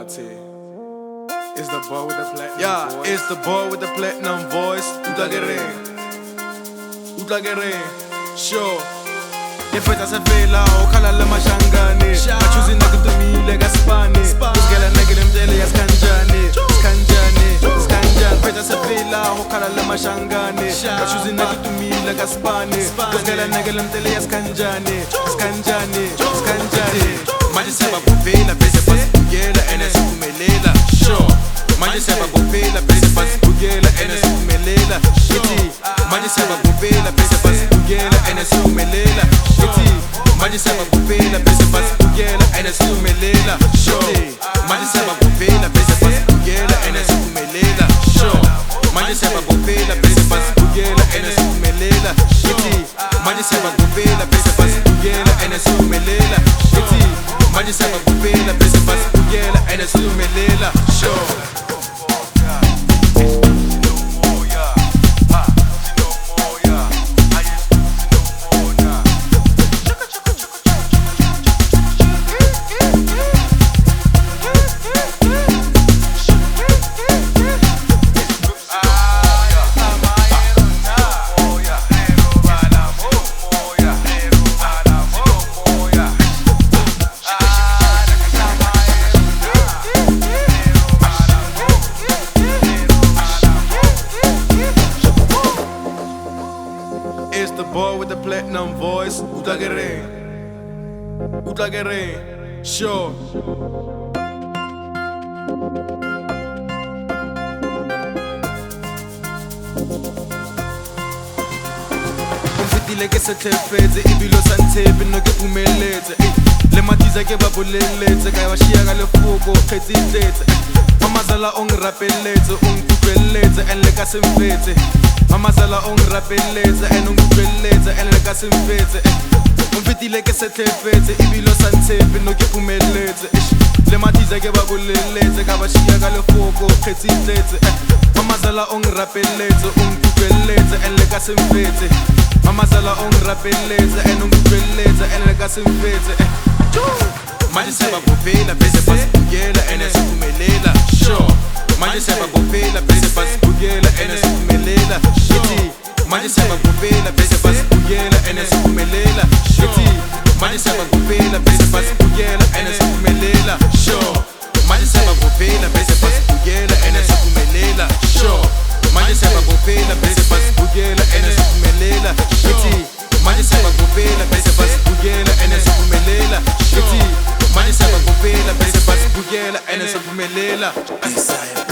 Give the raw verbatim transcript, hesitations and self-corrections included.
Party. It's the boy with the platinum Yeah, voice. it's the boy with the platinum voice. Utlagere, utlagere, sure. Ngifetha sefela ukhala lemashangane. Achuzi nakutumile kaSpani. Usigela negele mtele yaskanjani. Skanjani, skanjani. Ngifetha sefela ukhala lemashangane. Achuzi nakutumile kaSpani. Usigela negele mtele yaskanjani. Skanjani, skanjani. Manje sebakuvela bese basibukela ene siphumelela. Sure. Manje sebakuvela bese basibukela ene siphumelela. Ithi manje sebakuvela bese basibukela ene siphumelela. Ithi manje sebakuvela bese basibukela ene siphumelela. Sure. Manje sebakuvela bese basibukela ene siphumelela. Sure. Manje sebakuvela bese basibukela ene siphumelela. Ithi manje sebakuvela bese basibukela ene siphumelela. Ithi manje sebakuvela bese basibukela ene siphumelela. Sure. It's the boy with the platinum voice. Utlagere, utlagere, sure. Umfitile ke setlefetse ibilo santshepe no ke phumeletse. Le matiza ke ba boleletse ka ba shia ka lefoko khetsitsetse. Mamazala ong rapelletse ong kutlwelletse en le ka semfetse. Mamazala ong rapelletse en ong kutlwelletse en le ka semfetse. Umfitile ke setlefetse ibilo santshepe no ke phumeletse. Le matiza ke ba boleletse ka ba shia ka lefoko khetsitsetse. Mamazala ong rapelletse ong kutlwelletse en le ka semfetse. Mamazala ong rapelletse en ong kutlwelletse en le ka semfetse. Manje sebakuvela bese basibukela ene siphumelela. Sure. Manje sebakuvela bese basibukela ene siphumelela. Ithi manje sebakuvela bese basibukela ene siphumelela. Ithi manje sebakuvela bese basibukela ene siphumelela. Sure. Manje sebakuvela bese basibukela ene siphumelela. Sure. Manje sebakuvela bese basibukela ene siphumelela. Ithi manje sebakuvela bese basibukela ene siphumelela. Ithi manje sebakuvela bese basibukela ene siphumelela.